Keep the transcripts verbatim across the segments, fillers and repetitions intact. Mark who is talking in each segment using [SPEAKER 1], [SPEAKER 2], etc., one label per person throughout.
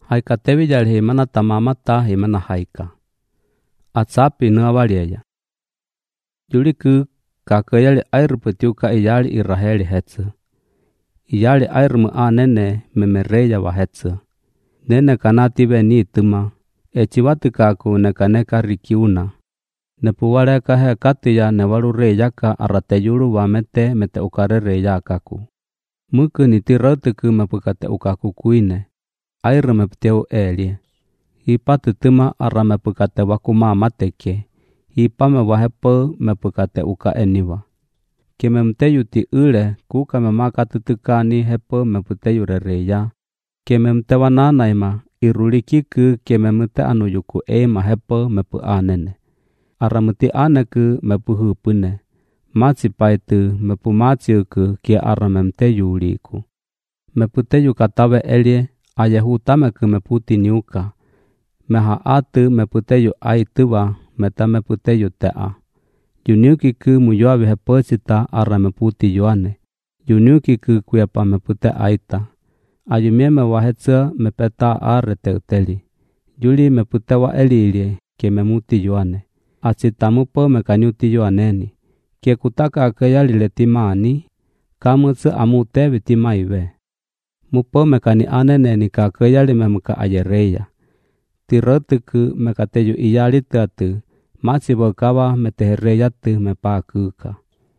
[SPEAKER 1] Haika tevi yali himana tamamata himana haika. Atsapi nuavaliaya. Juliku kakayali airupetiuka iyali iraheli hetsu. Iyali airmu a nene memereya wa hetsu. Nene kanative ni tuma. Echiwatu kaku nekaneka rikiuna. Nepuwaleka he katiya newalu reyaka arateyulu wa mete mete ukare reya kaku. Muku niti rautuku mepukate ukaku kuine. Airu mepteu elie. Hipatu tuma ara mepukate wakuma mateke. Hipame wahepo mepukate uka eniwa. Keme mteyu ti ule kuka memaka tutukani hepo meputeyu rereya. Keme mtewa nanaima irulikiku keme mute anuyuku ema hepo mepu anene. Ara muti aneku mepu hupune. Matsi paitu mepu matsiuku kia ara memteyu uliku. Meputeyu katawe elie ayahu tameku meputi niuka. Meha atu meputeyu aituwa meta meputeyu tea. Juniukiku muyoawi heposita ara meputi yoane. Juniukiku kuyapa mepute aita. Ayumieme wahetsa mepeta are teuteli. Juli meputewa elilie ke memuti yoane. Asitamupo mekanyuti yoaneni. Ke kutaka akayali letimani. Kamutsu amutevi timaiwe. Mupo mekani aneneni ka akayali memuka ayereya. Tirotuku mekateyu iyali tatu. Matsi bokawa metehereyatu mepakuka.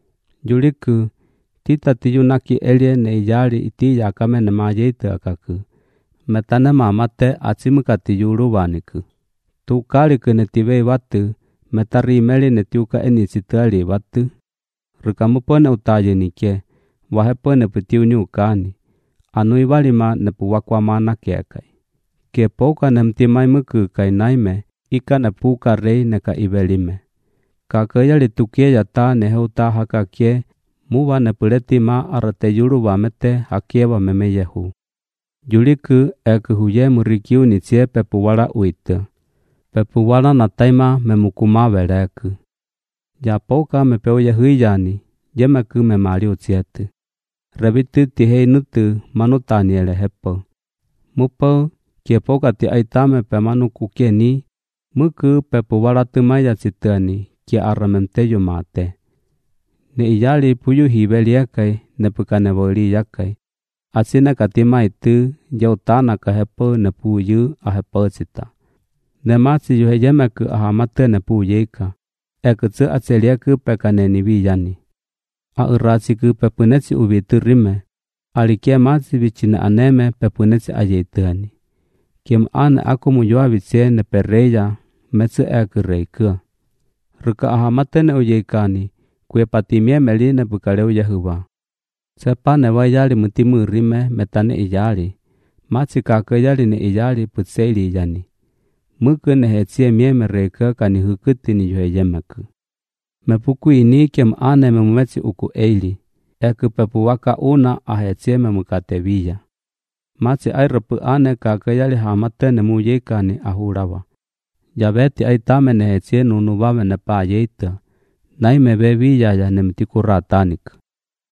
[SPEAKER 1] Juliku tita tiyunaki elie ne iyali iti yakame ne mayeitu akaku. Metane mamate atsimukati yulu waniku. Tukaliku netivei watu metari meli netiuka eni situali watu. Rukamupone utayenike wahepone putiu nyukani. Anui walima nepuwakwamana kekai. Kepoka nemtimai muku kai naime. Ika nepuka rei neka ivelime. Kakaya litukie yata neheuta hakakie. Muwa nepuleti ma arate yulu wamete hakie wa meme yehu. Juliku eku huye murikiu nitie pepuwala uitu. Pepuwala nataima memukuma veleku. Japoka mepeu yehuyani. Jemeku memali utsietu. Rebitu tihei nutu manutaniele hepo. Mupo kiepoka ti aitame pemanu kukieni. Muku pepuwala tumaya situani kia aramemteyu mate. Ne iyali puyu hibeliakai nepukane boli yakai. Asina katima itu jautana kahepo nepuyu ahepo sita. Ne masi yuheyemeku ahamate nepuyeka. Ekutsu atseliaku pekane niwiyani. Aurasiku pepunetsi ubitu rime. Alikia masi bichina aneme pepunetsi ayeituani. Kim ane aku muyua vitse ne pereya metsu eku reikua. Ruka ahamate ne uyekani. Kue patimie meli ne bukaleu Yahuwa. Sepa ne wayali mutimu rime metane iyali. Matsi kakayali ne iyali putseili yani. Muku ne hetsie mie mereka kani hukuti ni yuheyemeku. Mepuku ini kem ane memumetsi uku eili. Eku pepuwaka una ahetsie memukatewiya. Matsi airupu ane kakayali hamate ne muyekani ahurawa. Yabeti aitame ne hetsie nunuwawe ne pa yeita. Naime bebi yaya nemtikura tanik.